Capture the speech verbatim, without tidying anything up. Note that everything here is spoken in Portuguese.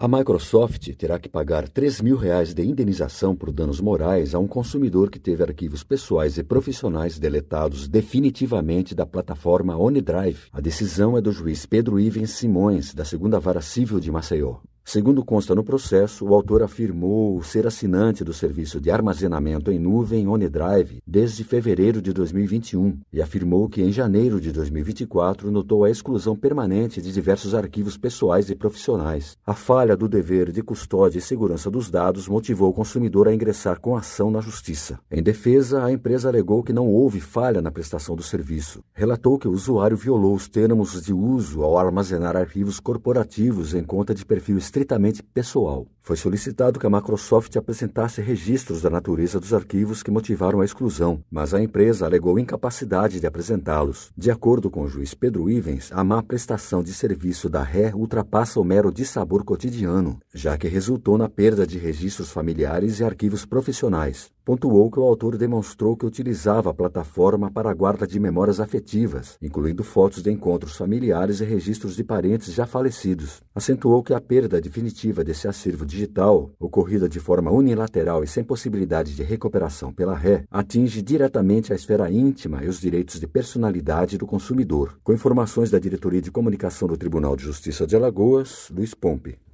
A Microsoft terá que pagar três mil reais de indenização por danos morais a um consumidor que teve arquivos pessoais e profissionais deletados definitivamente da plataforma OneDrive. A decisão é do juiz Pedro Ivens Simões, da segunda Vara Civil de Maceió. Segundo consta no processo, o autor afirmou ser assinante do serviço de armazenamento em nuvem OneDrive desde fevereiro de dois mil e vinte e um e afirmou que em janeiro de dois mil e vinte e quatro notou a exclusão permanente de diversos arquivos pessoais e profissionais. A falha do dever de custódia e segurança dos dados motivou o consumidor a ingressar com ação na justiça. Em defesa, a empresa alegou que não houve falha na prestação do serviço. Relatou que o usuário violou os termos de uso ao armazenar arquivos corporativos em conta de perfil estritamente pessoal. Foi solicitado que a Microsoft apresentasse registros da natureza dos arquivos que motivaram a exclusão, mas a empresa alegou incapacidade de apresentá-los. De acordo com o juiz Pedro Ivens, a má prestação de serviço da Ré ultrapassa o mero dissabor cotidiano, já que resultou na perda de registros familiares e arquivos profissionais. Pontuou que o autor demonstrou que utilizava a plataforma para a guarda de memórias afetivas, incluindo fotos de encontros familiares e registros de parentes já falecidos. Acentuou que a perda definitiva desse acervo digital, ocorrida de forma unilateral e sem possibilidade de recuperação pela Ré, atinge diretamente a esfera íntima e os direitos de personalidade do consumidor. Com informações da Diretoria de Comunicação do Tribunal de Justiça de Alagoas, Luiz Pompe.